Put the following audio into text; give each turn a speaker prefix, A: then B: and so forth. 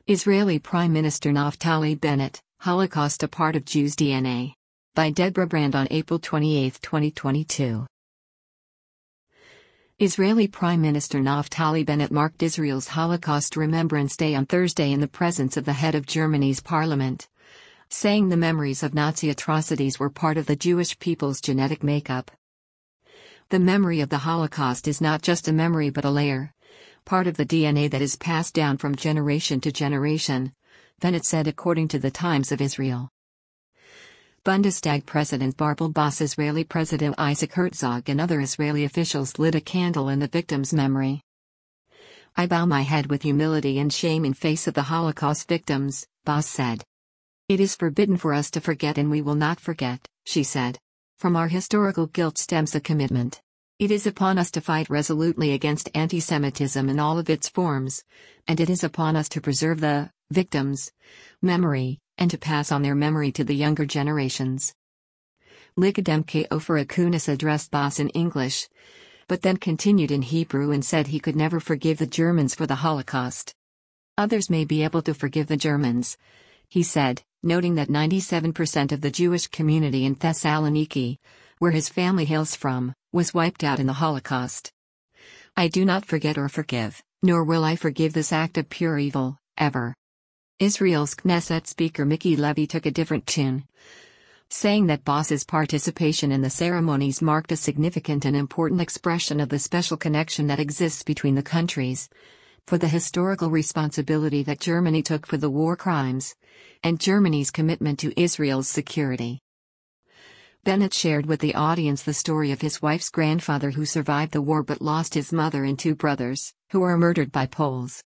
A: Israeli Prime Minister Naftali Bennett, Holocaust a Part of Jews' DNA. By Deborah Brand on April 28, 2022. Israeli Prime Minister Naftali Bennett marked Israel's Holocaust Remembrance Day on Thursday in the presence of the head of Germany's parliament, saying the memories of Nazi atrocities were part of the Jewish people's genetic makeup. The memory of the Holocaust is not just a memory but a layer, part of the DNA that is passed down from generation to generation, Bennett said according to the Times of Israel. Bundestag President Barbel Bas, Israeli President Isaac Herzog and other Israeli officials lit a candle in the victims' memory. I bow my head with humility and shame in face of the Holocaust victims, Bas said. It is forbidden for us to forget and we will not forget, she said. From our historical guilt stems a commitment. It is upon us to fight resolutely against anti-Semitism in all of its forms, and it is upon us to preserve the victims' memory, and to pass on their memory to the younger generations. Likademke Ofer Akunis addressed Bas in English, but then continued in Hebrew and said he could never forgive the Germans for the Holocaust. Others may be able to forgive the Germans, he said, noting that 97% of the Jewish community in Thessaloniki, where his family hails from, was wiped out in the Holocaust. I do not forget or forgive, nor will I forgive this act of pure evil, ever. Israel's Knesset Speaker Miki Levy took a different tune, saying that Bas's participation in the ceremonies marked a significant and important expression of the special connection that exists between the countries, for the historical responsibility that Germany took for the war crimes, and Germany's commitment to Israel's security. Bennett shared with the audience the story of his wife's grandfather who survived the war but lost his mother and two brothers, who were murdered by Poles.